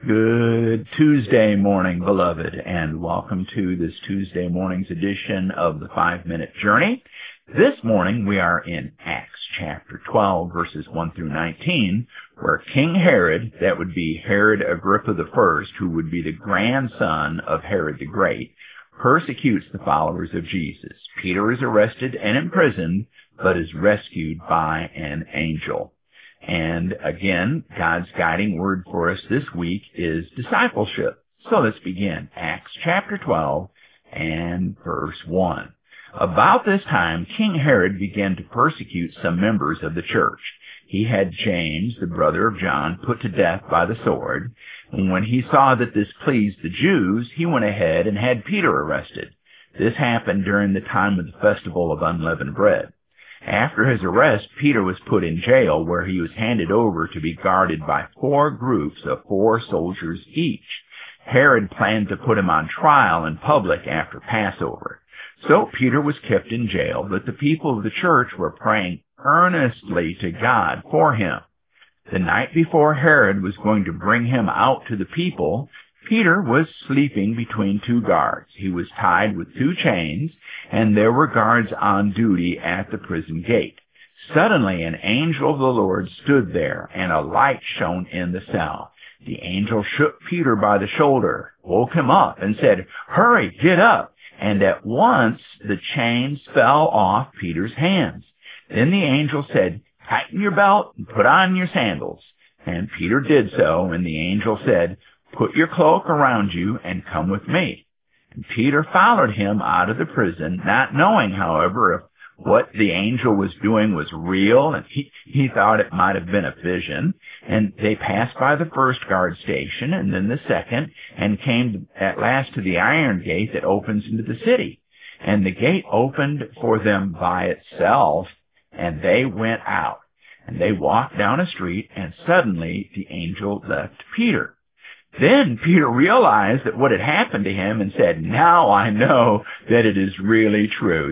Good Tuesday morning, beloved, and welcome to this Tuesday morning's edition of the 5-Minute Journey. This morning we are in Acts chapter 12, verses 1 through 19, where King Herod, that would be Herod Agrippa I, who would be the grandson of Herod the Great, persecutes the followers of Jesus. Peter is arrested and imprisoned, but is rescued by an angel. And again, God's guiding word for us this week is discipleship. So let's begin. Acts chapter 12 and verse 1. About this time, King Herod began to persecute some members of the church. He had James, the brother of John, put to death by the sword. And when he saw that this pleased the Jews, he went ahead and had Peter arrested. This happened during the time of the festival of unleavened bread. After his arrest, Peter was put in jail, where he was handed over to be guarded by 4 groups of 4 soldiers each. Herod planned to put him on trial in public after Passover. So Peter was kept in jail, but the people of the church were praying earnestly to God for him. The night before Herod was going to bring him out to the people, Peter was sleeping between 2 guards. He was tied with 2 chains, and there were guards on duty at the prison gate. Suddenly an angel of the Lord stood there, and a light shone in the cell. The angel shook Peter by the shoulder, woke him up, and said, "Hurry, get up!" And at once the chains fell off Peter's hands. Then the angel said, "Tighten your belt and put on your sandals." And Peter did so, and the angel said, "Put your cloak around you and come with me." And Peter followed him out of the prison, not knowing, however, if what the angel was doing was real, and he thought it might have been a vision. And they passed by the first guard station, and then the second, and came at last to the iron gate that opens into the city. And the gate opened for them by itself, and they went out. And they walked down a street, and suddenly the angel left Peter. Then Peter realized that what had happened to him and said, "Now I know that it is really true.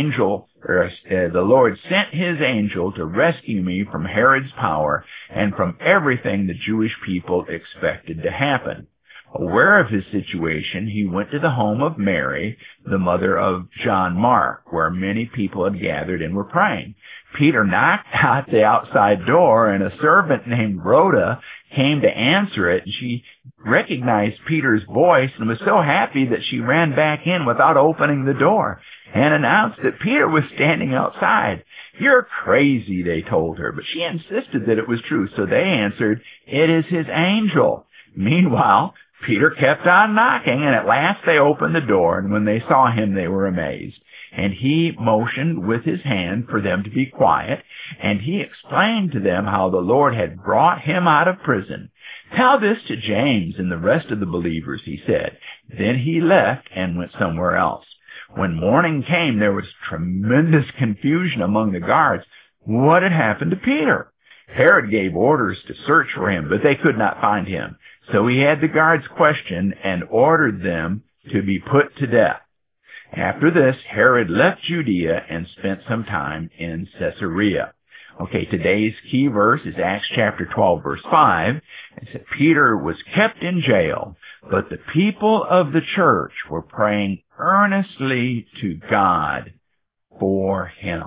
The Lord sent his angel to rescue me from Herod's power and from everything the Jewish people expected to happen." Aware of his situation, he went to the home of Mary, the mother of John Mark, where many people had gathered and were praying. Peter knocked at the outside door, and a servant named Rhoda came to answer it. She recognized Peter's voice and was so happy that she ran back in without opening the door and announced that Peter was standing outside. "You're crazy," they told her, but she insisted that it was true, so they answered, "It is his angel." Meanwhile, Peter kept on knocking, and at last they opened the door, and when they saw him, they were amazed. And he motioned with his hand for them to be quiet, and he explained to them how the Lord had brought him out of prison. "Tell this to James and the rest of the believers," he said. Then he left and went somewhere else. When morning came, there was tremendous confusion among the guards. What had happened to Peter? Herod gave orders to search for him, but they could not find him. So he had the guards questioned and ordered them to be put to death. After this, Herod left Judea and spent some time in Caesarea. Okay, today's key verse is Acts chapter 12, verse 5. It said Peter was kept in jail, but the people of the church were praying earnestly to God for him.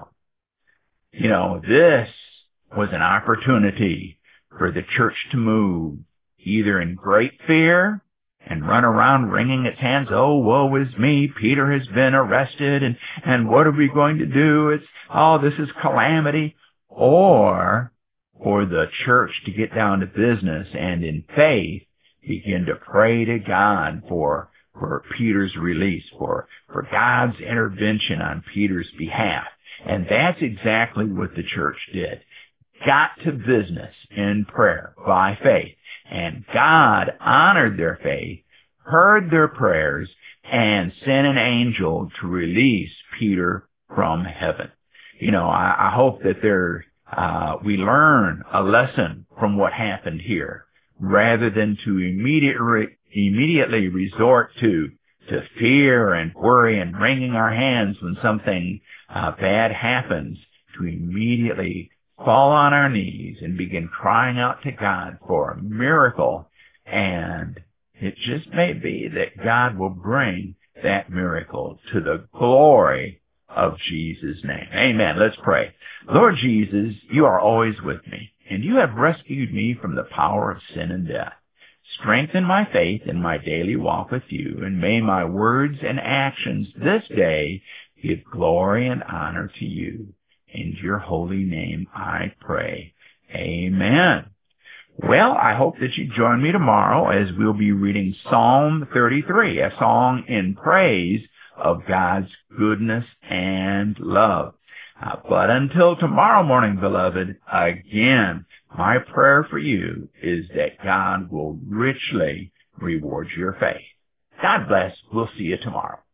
You know, this was an opportunity for the church to move, either in great fear and run around wringing its hands, "Oh, woe is me, Peter has been arrested, and what are we going to do? This is calamity." Or for the church to get down to business and in faith begin to pray to God for Peter's release, for God's intervention on Peter's behalf. And that's exactly what the church did. Got to business in prayer by faith. And God honored their faith, heard their prayers, and sent an angel to release Peter from heaven. You know, I hope that we learn a lesson from what happened here, rather than to immediately resort to fear and worry and wringing our hands when something bad happens, to immediately fall on our knees and begin crying out to God for a miracle And it just may be that God will bring that miracle to the glory of Jesus' name. Amen. Let's pray. Lord Jesus, you are always with me, and you have rescued me from the power of sin and death. Strengthen my faith in my daily walk with you, and may my words and actions this day give glory and honor to you. In your holy name I pray. Amen. Well, I hope that you join me tomorrow as we'll be reading Psalm 33, a song in praise of God's goodness and love. But until tomorrow morning, beloved, again, my prayer for you is that God will richly reward your faith. God bless. We'll see you tomorrow.